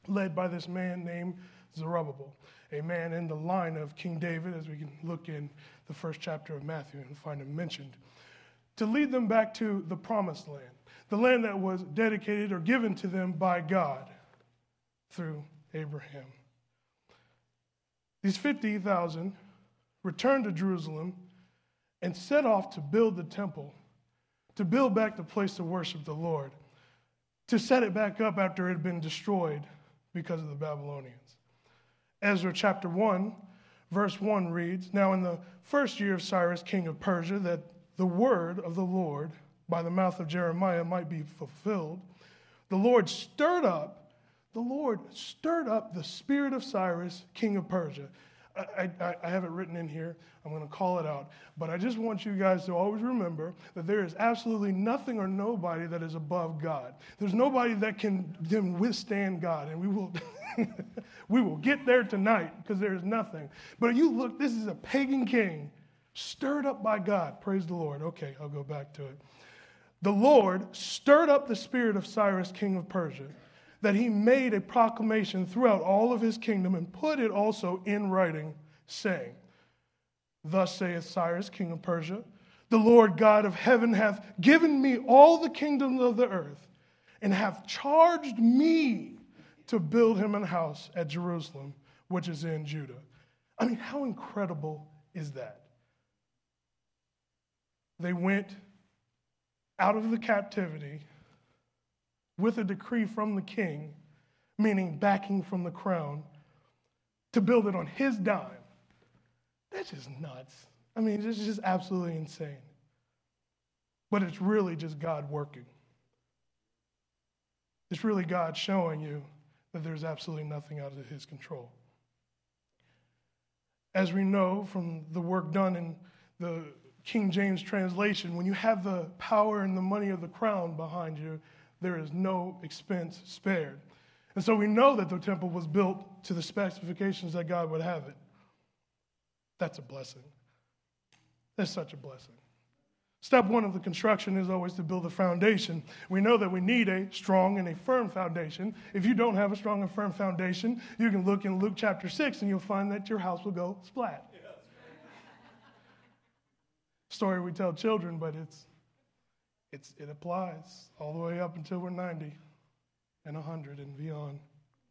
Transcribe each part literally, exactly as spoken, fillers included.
led by this man named Zerubbabel, a man in the line of King David, as we can look in the first chapter of Matthew and find him mentioned, to lead them back to the promised land, the land that was dedicated or given to them by God through Abraham. These fifty thousand returned to Jerusalem and set off to build the temple, to build back the place to worship the Lord, to set it back up after it had been destroyed because of the Babylonians. Ezra chapter one, verse one reads, "Now in the first year of Cyrus, king of Persia, that the word of the Lord by the mouth of Jeremiah might be fulfilled, the Lord stirred up, the Lord stirred up the spirit of Cyrus, king of Persia." I, I, I have it written in here. I'm going to call it out. But I just want you guys to always remember that there is absolutely nothing or nobody that is above God. There's nobody that can, can withstand God. And we will we will get there tonight because there is nothing. But if you look, this is a pagan king stirred up by God. Praise the Lord. Okay, I'll go back to it. The Lord stirred up the spirit of Cyrus, king of Persia, that he made a proclamation throughout all of his kingdom and put it also in writing, saying, "Thus saith Cyrus, king of Persia, the Lord God of heaven hath given me all the kingdoms of the earth, and hath charged me to build him an house at Jerusalem, which is in Judah." I mean, how incredible is that? They went out of the captivity with a decree from the king, meaning backing from the crown, to build it on his dime. That's just nuts. I mean, it's just absolutely insane. But it's really just God working. It's really God showing you that there's absolutely nothing out of his control. As we know from the work done in the King James translation, when you have the power and the money of the crown behind you, there is no expense spared. And so we know that the temple was built to the specifications that God would have it. That's a blessing. That's such a blessing. Step one of the construction is always to build a foundation. We know that we need a strong and a firm foundation. If you don't have a strong and firm foundation, you can look in Luke chapter six and you'll find that your house will go splat. Yeah. Story we tell children, but it's It's, it applies all the way up until we're ninety and one hundred and beyond.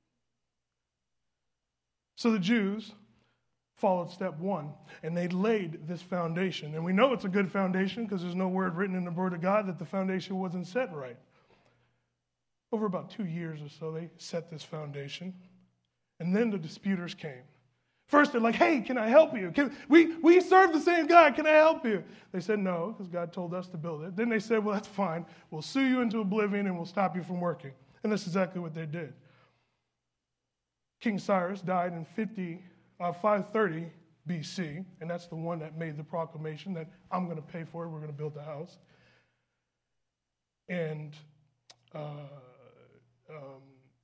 So the Jews followed step one, and they laid this foundation. And we know it's a good foundation because there's no word written in the Word of God that the foundation wasn't set right. Over about two years or so, they set this foundation. And then the disputers came. First, they're like, "Hey, can I help you? Can, we, we serve the same God. Can I help you?" They said no, because God told us to build it. Then they said, "Well, that's fine. We'll sue you into oblivion and we'll stop you from working." And that's exactly what they did. King Cyrus died in fifty, uh, five thirty B C, and that's the one that made the proclamation that I'm going to pay for it. We're going to build the house. And uh, um,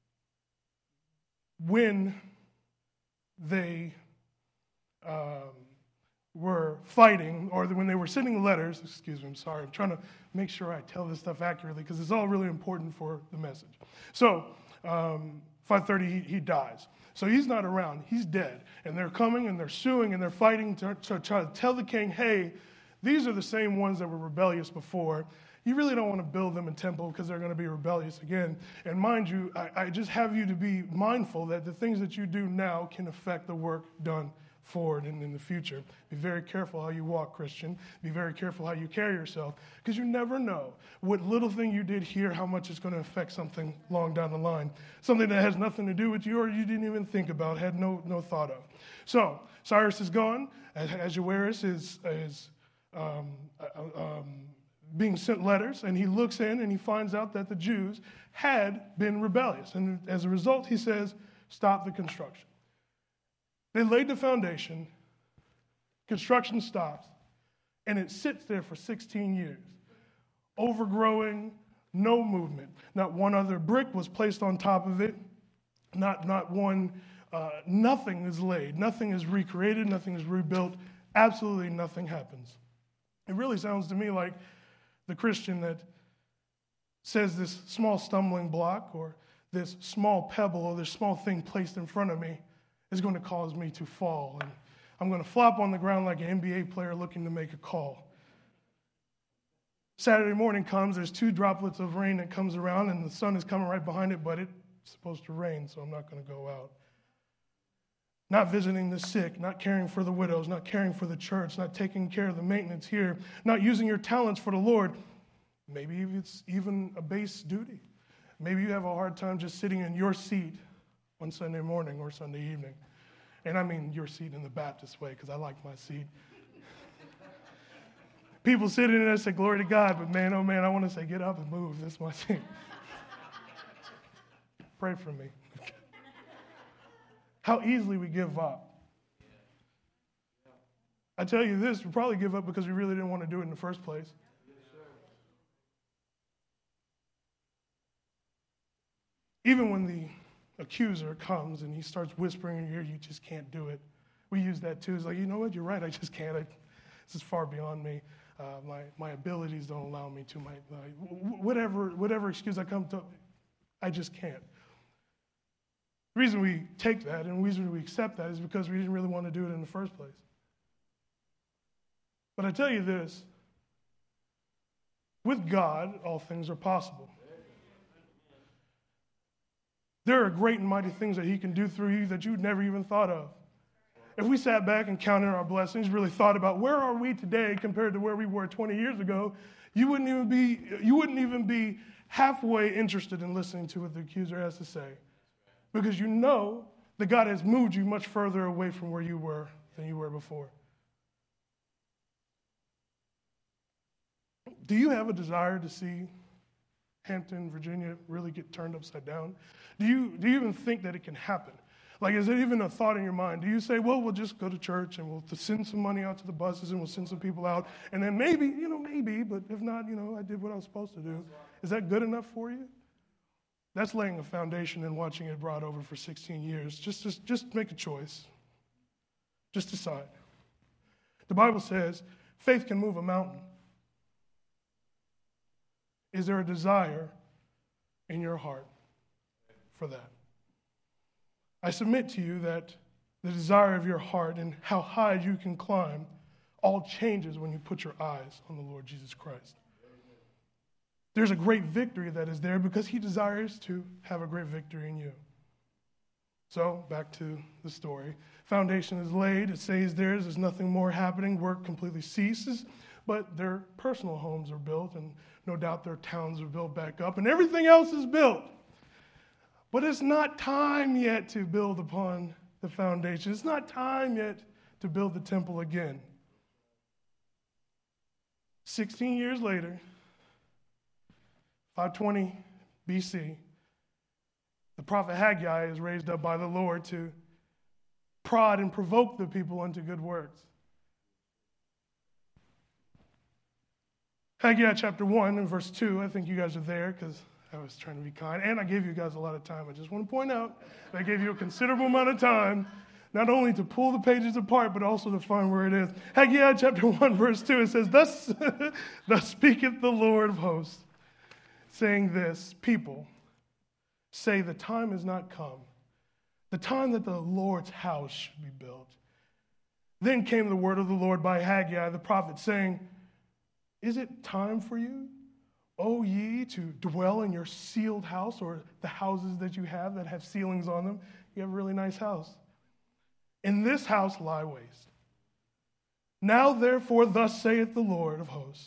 when they um, were fighting, or when they were sending letters, excuse me, I'm sorry, I'm trying to make sure I tell this stuff accurately because it's all really important for the message. So, um, five thirty, he, he dies. So he's not around, he's dead. And they're coming and they're suing and they're fighting to, to try to tell the king, "Hey, these are the same ones that were rebellious before. You really don't want to build them a temple because they're going to be rebellious again. And mind you, I, I just have you to be mindful that the things that you do now can affect the work done forward and in the future. Be very careful how you walk, Christian. Be very careful how you carry yourself, because you never know what little thing you did here, how much it's going to affect something long down the line. Something that has nothing to do with you or you didn't even think about, had no no thought of." So Cyrus is gone. Ahasuerus is, is um, um, being sent letters, and he looks in and he finds out that the Jews had been rebellious. And as a result, he says, "Stop the construction." They laid the foundation, construction stops, and it sits there for sixteen years, overgrowing, no movement. Not one other brick was placed on top of it. Not, not one, uh, nothing is laid. Nothing is recreated. Nothing is rebuilt. Absolutely nothing happens. It really sounds to me like the Christian that says this small stumbling block or this small pebble or this small thing placed in front of me is going to cause me to fall. And I'm going to flop on the ground like an N B A player looking to make a call. Saturday morning comes, there's two droplets of rain that comes around, and the sun is coming right behind it, but it's supposed to rain, so I'm not going to go out. Not visiting the sick, not caring for the widows, not caring for the church, not taking care of the maintenance here, not using your talents for the Lord. Maybe it's even a base duty. Maybe you have a hard time just sitting in your seat on Sunday morning or Sunday evening. And I mean your seat in the Baptist way, because I like my seat. People sitting in there say, glory to God, but man, oh man, I want to say, get up and move. That's my seat. Pray for me. How easily we give up. I tell you this, we probably give up because we really didn't want to do it in the first place. Even when the accuser comes and he starts whispering in your ear, you just can't do it. We use that too. It's like, you know what, you're right, I just can't. I, this is far beyond me. Uh, my, my abilities don't allow me to. My, my whatever, whatever excuse I come to, I just can't. The reason we take that and the reason we accept that is because we didn't really want to do it in the first place. But I tell you this, with God, all things are possible. There are great and mighty things that he can do through you that you'd never even thought of. If we sat back and counted our blessings, really thought about where are we today compared to where we were twenty years ago, you wouldn't even be, you wouldn't even be halfway interested in listening to what the accuser has to say. Because you know that God has moved you much further away from where you were than you were before. Do you have a desire to see Hampton, Virginia really get turned upside down? Do you, do you even think that it can happen? Like, is there even a thought in your mind? Do you say, well, we'll just go to church and we'll send some money out to the buses and we'll send some people out, and then maybe, you know, maybe, but if not, you know, I did what I was supposed to do. Is that good enough for you? That's laying a foundation and watching it brought over for sixteen years. Just, just, just make a choice. Just decide. The Bible says faith can move a mountain. Is there a desire in your heart for that? I submit to you that the desire of your heart and how high you can climb all changes when you put your eyes on the Lord Jesus Christ. There's a great victory that is there because he desires to have a great victory in you. So, back to the story. Foundation is laid. It says theirs. There's nothing more happening. Work completely ceases. But their personal homes are built, and no doubt their towns are built back up, and everything else is built. But it's not time yet to build upon the foundation. It's not time yet to build the temple again. sixteen years later, five twenty B C, the prophet Haggai is raised up by the Lord to prod and provoke the people unto good works. Haggai chapter one and verse two, I think you guys are there because I was trying to be kind, and I gave you guys a lot of time. I just want to point out that I gave you a considerable amount of time, not only to pull the pages apart, but also to find where it is. Haggai chapter one, verse two, it says, Thus, thus speaketh the Lord of hosts, saying this, people say the time is not come, the time that the Lord's house should be built. Then came the word of the Lord by Haggai the prophet, saying, Is it time for you, O ye, to dwell in your sealed house, or the houses that you have that have ceilings on them? You have a really nice house. In this house lie waste. Now therefore thus saith the Lord of hosts.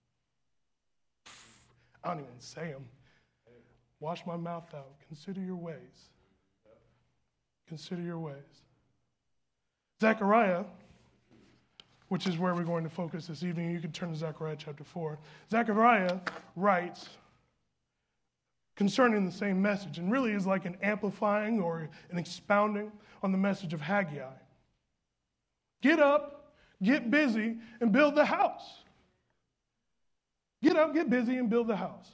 I don't even say them. Wash my mouth out. Consider your ways. Consider your ways. Zechariah, which is where we're going to focus this evening. You can turn to Zechariah chapter four. Zechariah writes concerning the same message, and really is like an amplifying or an expounding on the message of Haggai. Get up, get busy, and build the house. Get up, get busy, and build the house.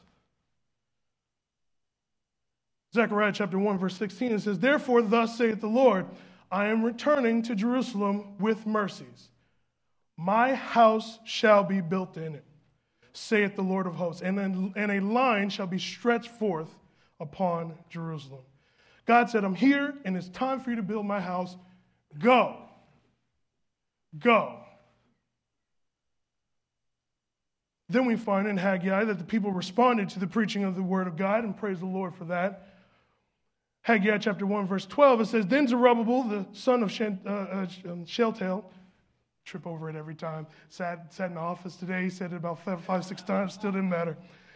Zechariah chapter one, verse sixteen, it says, Therefore thus saith the Lord, I am returning to Jerusalem with mercies. My house shall be built in it, saith the Lord of hosts, and, and a line shall be stretched forth upon Jerusalem. God said, I'm here, and it's time for you to build my house. Go. Go. Then we find in Haggai that the people responded to the preaching of the word of God, and praise the Lord for that. Haggai chapter one, verse twelve, it says, Then Zerubbabel, the son of Shent- uh, uh, Shealtiel, trip over it every time, sat, sat in the office today, he said it about five, five six times, still didn't matter.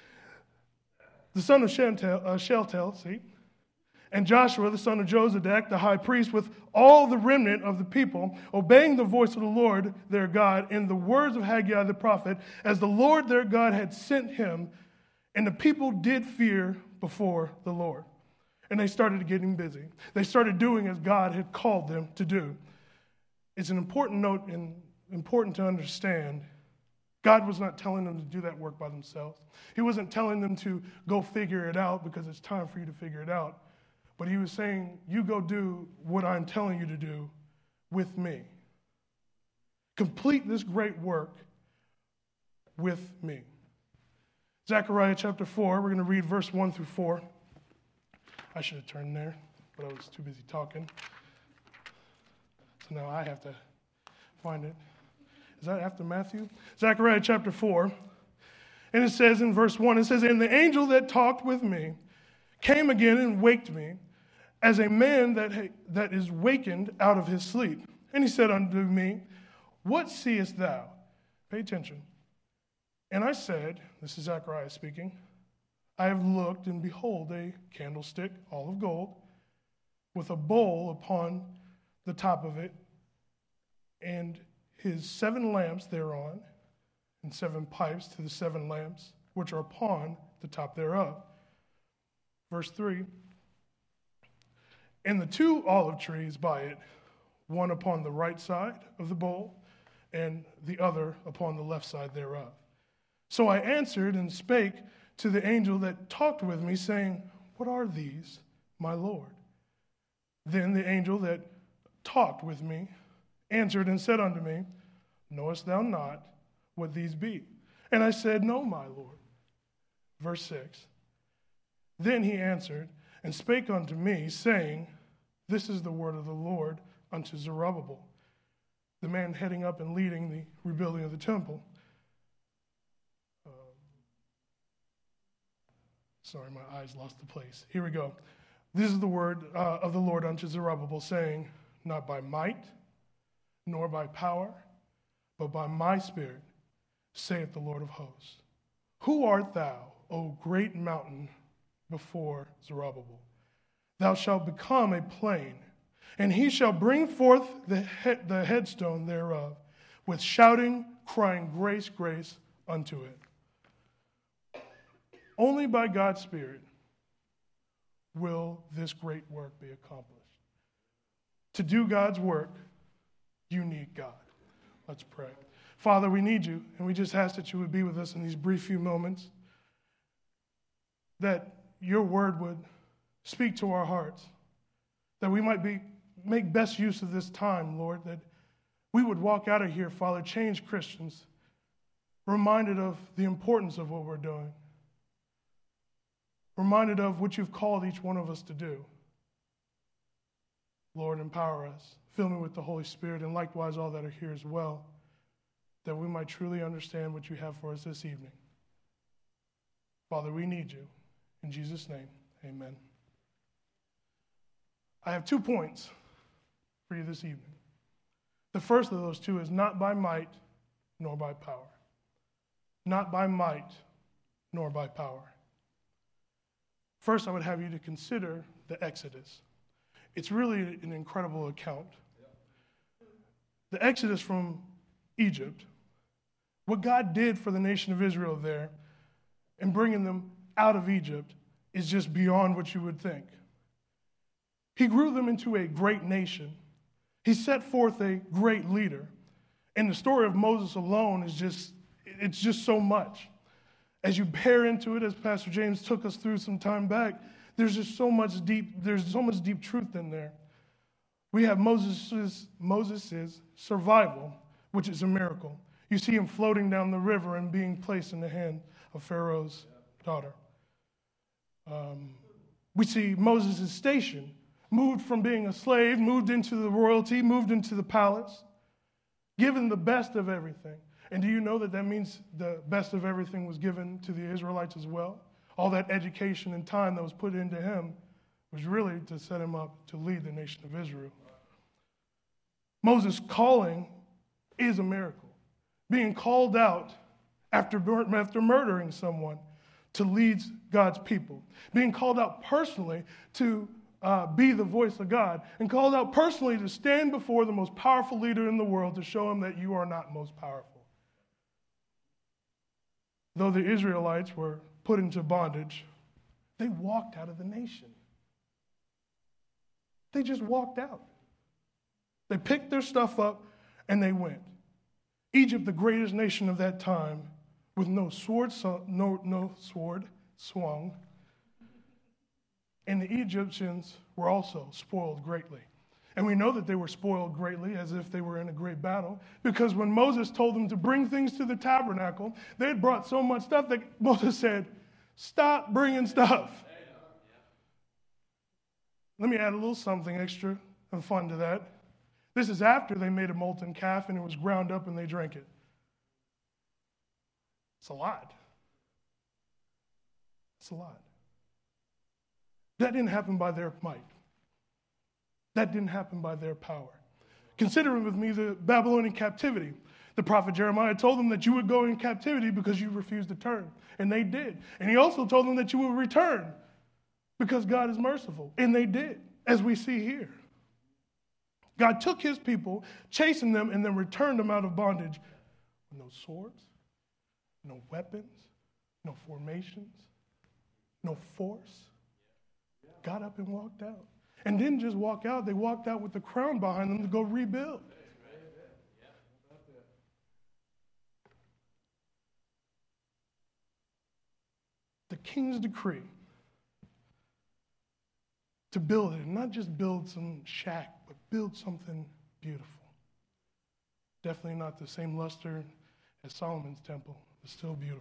The son of Shealtiel, uh, Shealtiel, see, and Joshua, the son of Jozadak, the high priest, with all the remnant of the people, obeying the voice of the Lord their God in the words of Haggai the prophet, as the Lord their God had sent him, and the people did fear before the Lord. And they started getting busy. They started doing as God had called them to do. It's an important note and important to understand. God was not telling them to do that work by themselves. He wasn't telling them to go figure it out because it's time for you to figure it out. But he was saying, you go do what I'm telling you to do with me. Complete this great work with me. Zechariah chapter four, we're going to read verse one through four. I should have turned there, but I was too busy talking. So now I have to find it. Is that after Matthew? Zechariah chapter four. And it says in verse one, it says, And the angel that talked with me came again and waked me, as a man that, ha- that is wakened out of his sleep. And he said unto me, What seest thou? Pay attention. And I said, this is Zechariah speaking, I have looked, and behold, a candlestick, all of gold, with a bowl upon the top of it, and his seven lamps thereon, and seven pipes to the seven lamps, which are upon the top thereof. Verse three, and the two olive trees by it, one upon the right side of the bowl, and the other upon the left side thereof. So I answered and spake to the angel that talked with me, saying, What are these, my Lord? Then the angel that talked with me answered and said unto me, Knowest thou not what these be? And I said, No, my Lord. Verse six, Then he answered and spake unto me, saying, This is the word of the Lord unto Zerubbabel, the man heading up and leading the rebuilding of the temple. Uh, sorry, my eyes lost the place. Here we go. This is the word uh, of the Lord unto Zerubbabel, saying, Not by might, nor by power, but by my spirit, saith the Lord of hosts. Who art thou, O great mountain, before Zerubbabel? Thou shalt become a plain, and he shall bring forth the, he- the headstone thereof, with shouting, crying, Grace, grace unto it. Only by God's Spirit will this great work be accomplished. To do God's work, you need God. Let's pray. Father, we need you, and we just ask that you would be with us in these brief few moments, that your word would speak to our hearts, that we might be make best use of this time, Lord, that we would walk out of here, Father, changed Christians, reminded of the importance of what we're doing, reminded of what you've called each one of us to do. Lord, empower us. Fill me with the Holy Spirit, and likewise all that are here as well, that we might truly understand what you have for us this evening. Father, we need you. In Jesus' name, amen. I have two points for you this evening. The first of those two is not by might nor by power. Not by might nor by power. First, I would have you to consider the Exodus. It's really an incredible account. The Exodus from Egypt, what God did for the nation of Israel there and bringing them out of Egypt is just beyond what you would think. He grew them into a great nation. He set forth a great leader. And the story of Moses alone is just, it's just so much. As you bear into it, as Pastor James took us through some time back, there's just so much deep, there's so much deep truth in there. We have Moses' Moses's survival, which is a miracle. You see him floating down the river and being placed in the hand of Pharaoh's daughter. Um, We see Moses' station, moved from being a slave, moved into the royalty, moved into the palace, given the best of everything. And do you know that that means the best of everything was given to the Israelites as well? All that education and time that was put into him was really to set him up to lead the nation of Israel. Moses' calling is a miracle. Being called out after, after murdering someone to lead God's people. Being called out personally to uh, be the voice of God. And called out personally to stand before the most powerful leader in the world to show him that you are not most powerful. Though the Israelites were put into bondage, they walked out of the nation. They just walked out. They picked their stuff up and they went. Egypt, the greatest nation of that time, with no sword, no, no sword swung. And the Egyptians were also spoiled greatly. And we know that they were spoiled greatly as if they were in a great battle, because when Moses told them to bring things to the tabernacle, they had brought so much stuff that Moses said, stop bringing stuff. Let me add a little something extra and fun to that. This is after they made a molten calf and it was ground up and they drank it. It's a lot. It's a lot. That didn't happen by their might. That didn't happen by their power. Consider with me the Babylonian captivity. The prophet Jeremiah told them that you would go in captivity because you refused to turn. And they did. And he also told them that you would return because God is merciful. And they did, as we see here. God took his people, chastened them, and then returned them out of bondage with no swords, no weapons, no formations, no force. Got up and walked out. And didn't just walk out, they walked out with the crown behind them to go rebuild. The king's decree to build it, and not just build some shack, but build something beautiful. Definitely not the same luster as Solomon's temple, but still beautiful.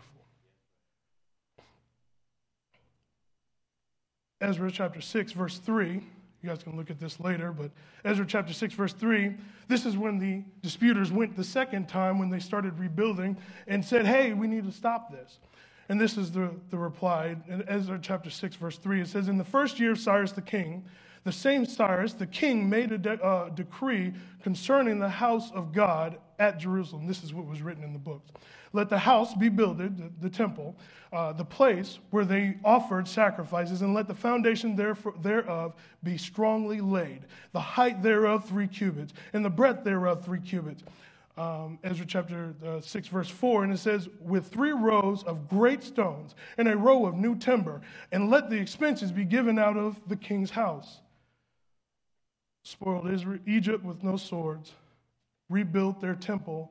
Ezra chapter six, verse three. You guys can look at this later, but Ezra chapter six, verse three, this is when the disputers went the second time when they started rebuilding and said, hey, we need to stop this. And this is the, the reply. In Ezra chapter six, verse three, it says, in the first year of Cyrus the king, the same Cyrus, the king, made a de- uh, decree concerning the house of God at Jerusalem. This is what was written in the books. Let the house be builded, the, the temple, uh, the place where they offered sacrifices, and let the foundation therefore, thereof be strongly laid. The height thereof three cubits, and the breadth thereof three cubits. Um, Ezra chapter uh, six, verse four, and it says, with three rows of great stones, and a row of new timber, and let the expenses be given out of the king's house. Spoiled Israel, Egypt with no swords, rebuilt their temple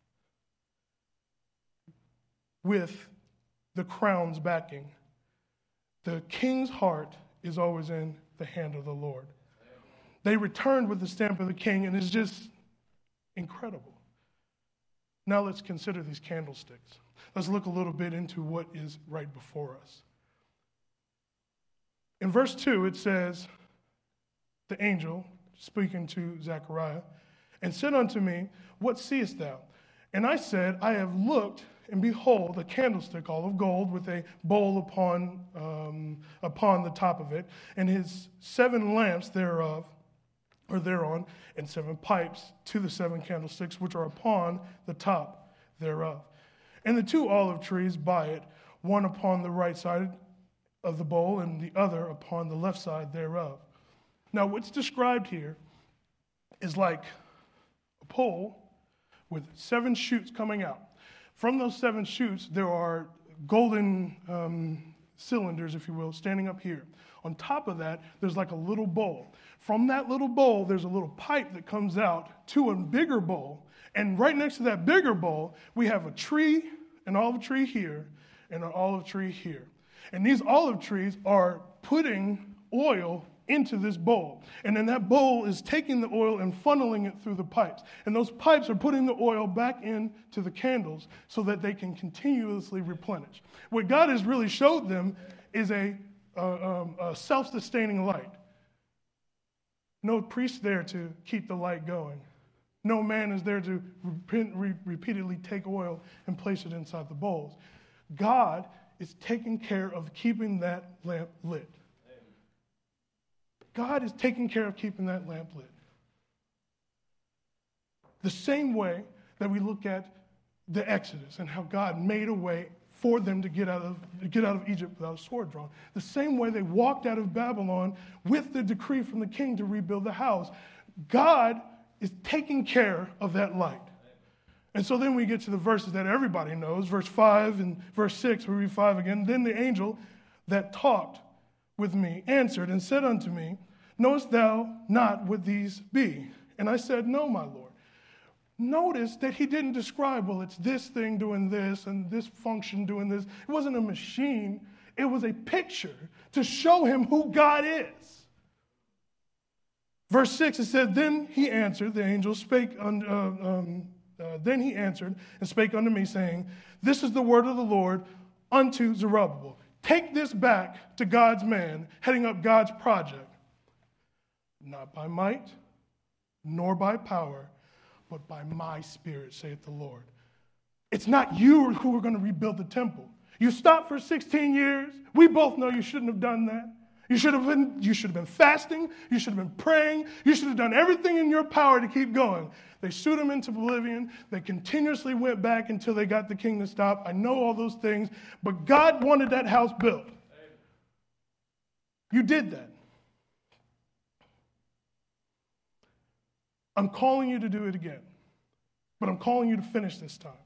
with the crown's backing. The king's heart is always in the hand of the Lord. They returned with the stamp of the king, and it's just incredible. Now let's consider these candlesticks. Let's look a little bit into what is right before us. In verse two, it says, the angel, speaking to Zechariah, and said unto me, what seest thou? And I said, I have looked, and behold, a candlestick all of gold with a bowl upon, um, upon the top of it, and his seven lamps thereof, or thereon, and seven pipes to the seven candlesticks which are upon the top thereof. And the two olive trees by it, one upon the right side of the bowl, and the other upon the left side thereof. Now, what's described here is like a pole with seven shoots coming out. From those seven shoots, there are golden um, cylinders, if you will, standing up here. On top of that, there's like a little bowl. From that little bowl, there's a little pipe that comes out to a bigger bowl. And right next to that bigger bowl, we have a tree, an olive tree here, and an olive tree here. And these olive trees are putting oil into this bowl. And then that bowl is taking the oil and funneling it through the pipes. And those pipes are putting the oil back into the candles so that they can continuously replenish. What God has really showed them is a uh, um, a self-sustaining light. No priest there to keep the light going. No man is there to re- re- repeatedly take oil and place it inside the bowls. God is taking care of keeping that lamp lit. God is taking care of keeping that lamp lit. The same way that we look at the Exodus and how God made a way for them to get out of to get out of Egypt without a sword drawn. The same way they walked out of Babylon with the decree from the king to rebuild the house. God is taking care of that light. And so then we get to the verses that everybody knows. Verse five and verse six, we read five again. Then the angel that talked with me answered and said unto me, knowest thou not what these be? And I said, no, my Lord. Notice that he didn't describe, well, it's this thing doing this and this function doing this. It wasn't a machine. It was a picture to show him who God is. Verse six, it said, then he answered, the angel spake, un, uh, um, uh, then he answered and spake unto me, saying, this is the word of the Lord unto Zerubbabel. Take this back to God's man, heading up God's project. Not by might, nor by power, but by my spirit, saith the Lord. It's not you who are going to rebuild the temple. You stopped for sixteen years. We both know you shouldn't have done that. You should have been, you should have been fasting. You should have been praying. You should have done everything in your power to keep going. They sued him into oblivion. They continuously went back until they got the king to stop. I know all those things, but God wanted that house built. You did that. I'm calling you to do it again, but I'm calling you to finish this time.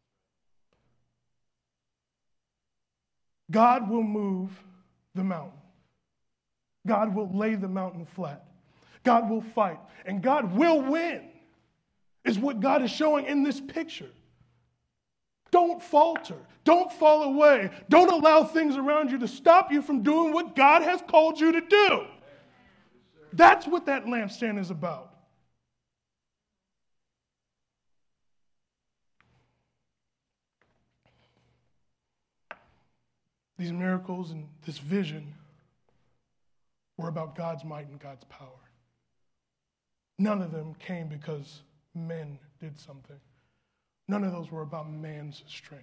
God will move the mountain. God will lay the mountain flat. God will fight, and God will win, is what God is showing in this picture. Don't falter. Don't fall away. Don't allow things around you to stop you from doing what God has called you to do. That's what that lampstand is about. These miracles and this vision were about God's might and God's power. None of them came because men did something. None of those were about man's strength.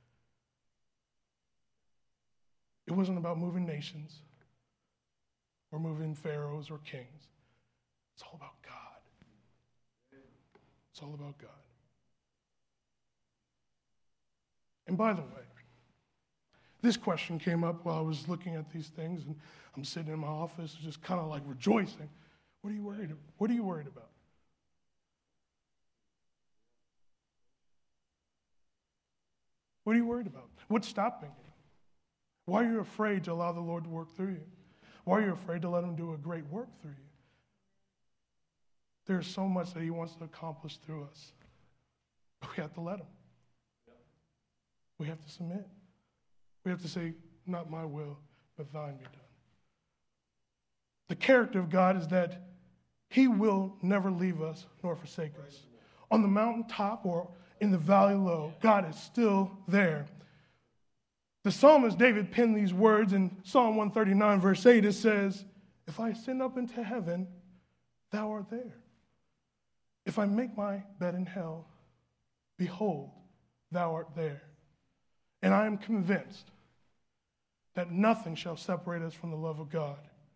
It wasn't about moving nations or moving pharaohs or kings. It's all about God. It's all about God. And by the way, this question came up while I was looking at these things, and I'm sitting in my office just kind of like rejoicing. What are you worried about? What are you worried about? What are you worried about? What's stopping you? Why are you afraid to allow the Lord to work through you? Why are you afraid to let him do a great work through you? There's so much that he wants to accomplish through us. But we have to let him. We have to submit. We have to say, not my will, but thine be done. The character of God is that he will never leave us nor forsake us. On the mountaintop or in the valley low, God is still there. The psalmist David penned these words in Psalm one thirty-nine, verse eight. It says, if I ascend up into heaven, thou art there. If I make my bed in hell, behold, thou art there. And I am convinced that nothing shall separate us from the love of God.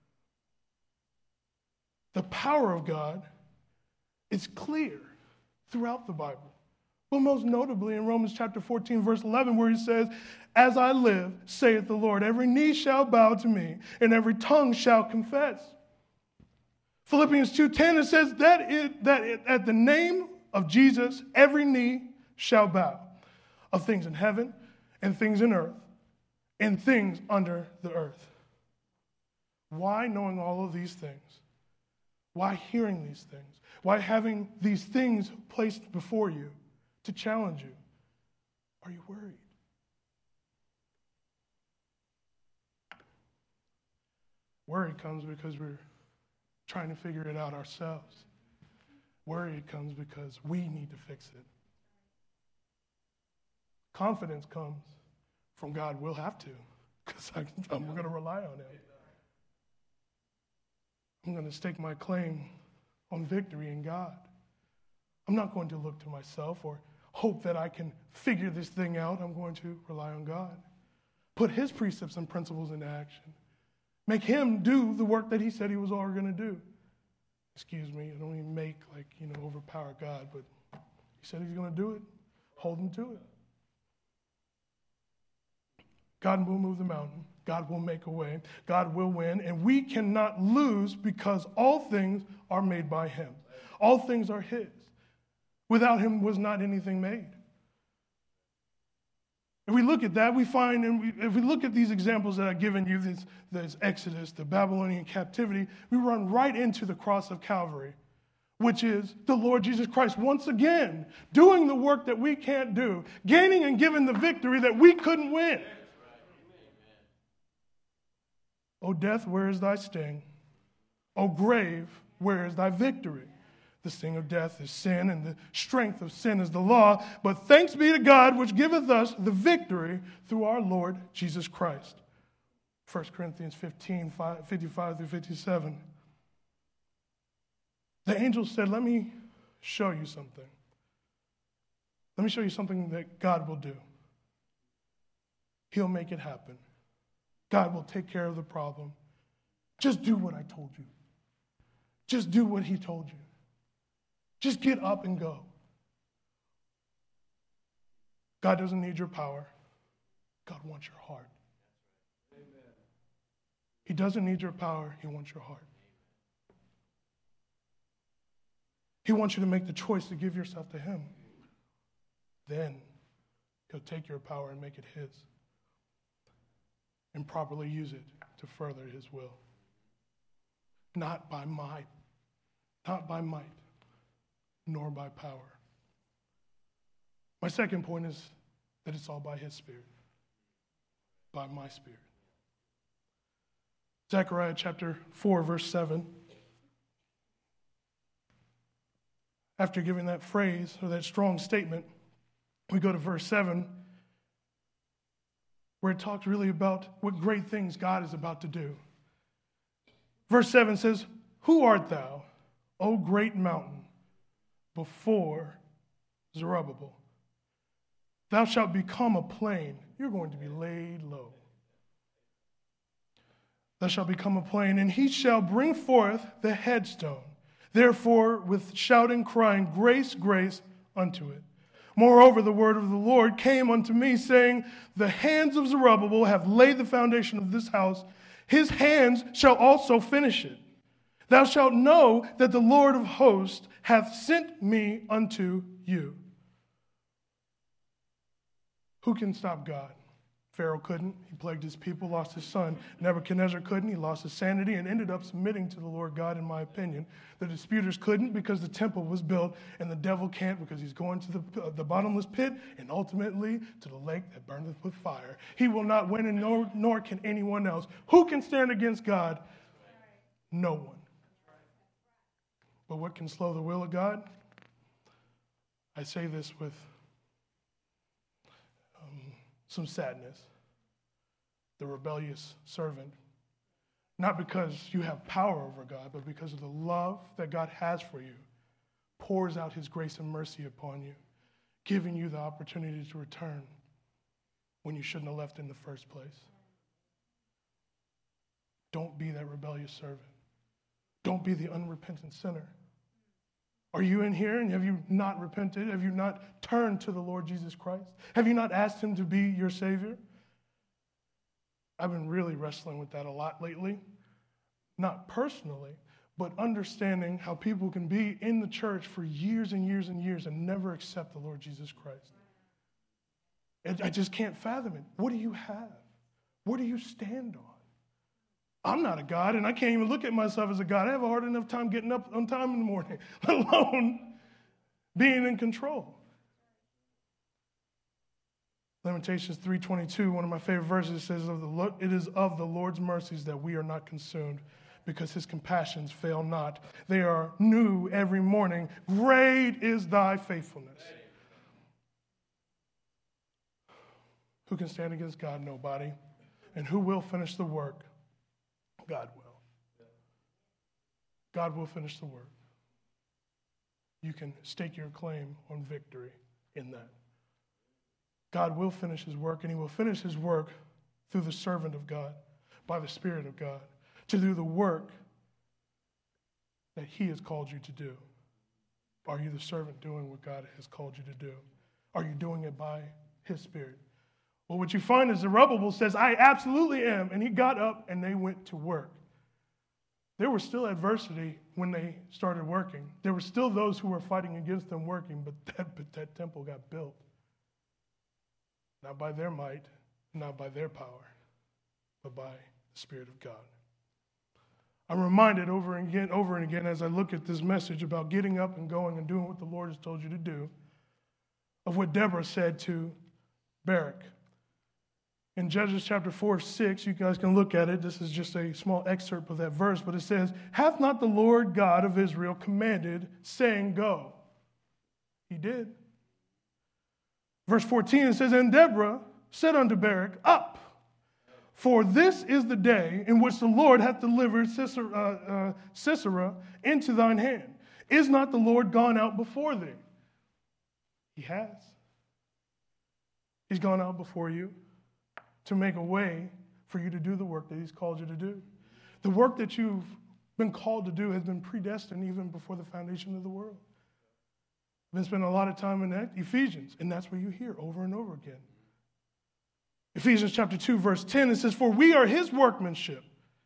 The power of God is clear throughout the Bible, but most notably in Romans chapter fourteen, verse eleven, where he says, as I live, saith the Lord, every knee shall bow to me, and every tongue shall confess. Philippians two ten, it says that, it, that it, at the name of Jesus, every knee shall bow, of things in heaven and things in earth, and things under the earth. Why knowing all of these things? Why hearing these things? Why having these things placed before you to challenge you? Are you worried? Worry comes because we're trying to figure it out ourselves. Worry comes because we need to fix it. Confidence comes from God. We'll have to. because I'm going to rely on him. I'm going to stake my claim on victory in God. I'm not going to look to myself or hope that I can figure this thing out. I'm going to rely on God. Put his precepts and principles into action. Make him do the work that he said he was already going to do. Excuse me, I don't even make, like, you know, overpower God, but he said he's going to do it. Hold him to it. God will move the mountain. God will make a way. God will win. And we cannot lose because all things are made by him. All things are his. Without him was not anything made. If we look at that, we find, and we, if we look at these examples that I've given you, this, this Exodus, the Babylonian captivity, we run right into the cross of Calvary, which is the Lord Jesus Christ once again doing the work that we can't do, gaining and giving the victory that we couldn't win. O death, where is thy sting? O grave, where is thy victory? The sting of death is sin, and the strength of sin is the law. But thanks be to God, which giveth us the victory through our Lord Jesus Christ. First Corinthians fifteen, fifty-five through fifty-seven. The angel said, let me show you something. Let me show you something that God will do. He'll make it happen. God will take care of the problem. Just do what I told you. Just do what he told you. Just get up and go. God doesn't need your power. God wants your heart. Amen. He doesn't need your power. He wants your heart. He wants you to make the choice to give yourself to him. Then he'll take your power and make it his and properly use it to further his will. Not by might, not by might, nor by power. My second point is that it's all by his Spirit, by my Spirit. Zechariah chapter four, verse seven. After giving that phrase or that strong statement, we go to verse seven, where it talks really about what great things God is about to do. Verse seven says, who art thou, O great mountain, before Zerubbabel? Thou shalt become a plain. You're going to be laid low. Thou shalt become a plain, and he shall bring forth the headstone. Therefore, with shouting, crying, grace, grace unto it. Moreover, the word of the Lord came unto me, saying, the hands of Zerubbabel have laid the foundation of this house. His hands shall also finish it. Thou shalt know that the Lord of hosts hath sent me unto you. Who can stop God? Pharaoh couldn't. He plagued his people, lost his son. Nebuchadnezzar couldn't. He lost his sanity and ended up submitting to the Lord God, in my opinion. The disputers couldn't because the temple was built, and the devil can't because he's going to the, uh, the bottomless pit and ultimately to the lake that burneth with fire. He will not win, and nor, nor can anyone else. Who can stand against God? No one. But what can slow the will of God? I say this with um, some sadness. The rebellious servant. Not because you have power over God, but because of the love that God has for you, pours out his grace and mercy upon you, giving you the opportunity to return when you shouldn't have left in the first place. Don't be that rebellious servant. Don't be the unrepentant sinner. Are you in here and have you not repented? Have you not turned to the Lord Jesus Christ? Have you not asked him to be your Savior? I've been really wrestling with that a lot lately. Not personally, but understanding how people can be in the church for years and years and years and never accept the Lord Jesus Christ. I just can't fathom it. What do you have? What do you stand on? I'm not a God, and I can't even look at myself as a God. I have a hard enough time getting up on time in the morning, let alone being in control. Lamentations three twenty-two, one of my favorite verses, says, "Of the it is of the Lord's mercies that we are not consumed, because his compassions fail not. They are new every morning. Great is thy faithfulness." Who can stand against God? Nobody. And who will finish the work? God will. God will finish the work. You can stake your claim on victory in that. God will finish his work, and he will finish his work through the servant of God, by the Spirit of God, to do the work that he has called you to do. Are you the servant doing what God has called you to do? Are you doing it by his Spirit? Well, what you find is Zerubbabel says, I absolutely am. And he got up and they went to work. There was still adversity when they started working. There were still those who were fighting against them working, but that, but that temple got built. Not by their might, not by their power, but by the Spirit of God. I'm reminded over and again, over and again, as I look at this message about getting up and going and doing what the Lord has told you to do, of what Deborah said to Barak. In Judges chapter four, six, you guys can look at it. This is just a small excerpt of that verse, but it says, hath not the Lord God of Israel commanded, saying, go? He did. Verse fourteen, it says, and Deborah said unto Barak, up, for this is the day in which the Lord hath delivered Sisera, uh, uh, Sisera into thine hand. Is not the Lord gone out before thee? He has. He's gone out before you to make a way for you to do the work that he's called you to do. The work that you've been called to do has been predestined even before the foundation of the world. I've been spending a lot of time in that, Ephesians, and that's what you hear over and over again. Ephesians chapter two, verse ten, it says, for we are his workmanship.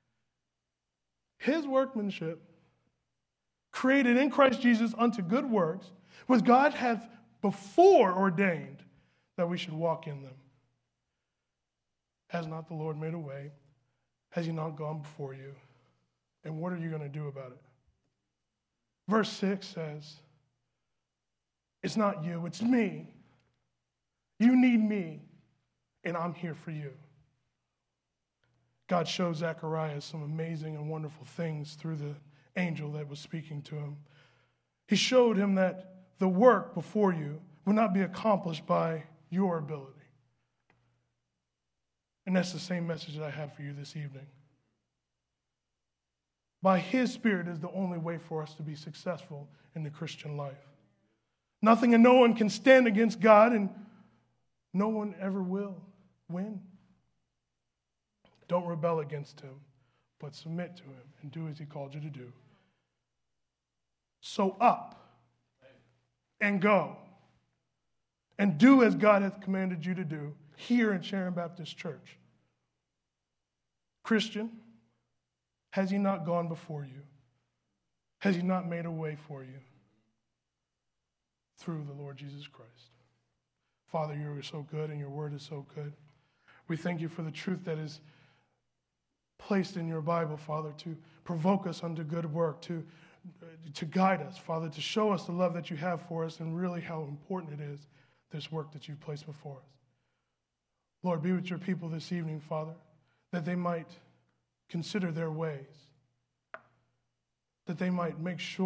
His workmanship, created in Christ Jesus unto good works, which God hath before ordained that we should walk in them. Has not the Lord made a way? Has he not gone before you? And what are you going to do about it? Verse six says, it's not you, it's me. You need me, and I'm here for you. God showed Zechariah some amazing and wonderful things through the angel that was speaking to him. He showed him that the work before you will not be accomplished by your ability. And that's the same message that I have for you this evening. By his Spirit is the only way for us to be successful in the Christian life. Nothing and no one can stand against God, and no one ever will win. Don't rebel against him, but submit to him and do as he called you to do. So up and go and do as God hath commanded you to do here in Sharon Baptist Church. Christian, has he not gone before you? Has he not made a way for you? Through the Lord Jesus Christ. Father, you are so good and your word is so good. We thank you for the truth that is placed in your Bible, Father, to provoke us unto good work, to, to guide us, Father, to show us the love that you have for us and really how important it is, this work that you've placed before us. Lord, be with your people this evening, Father, that they might consider their ways, that they might make sure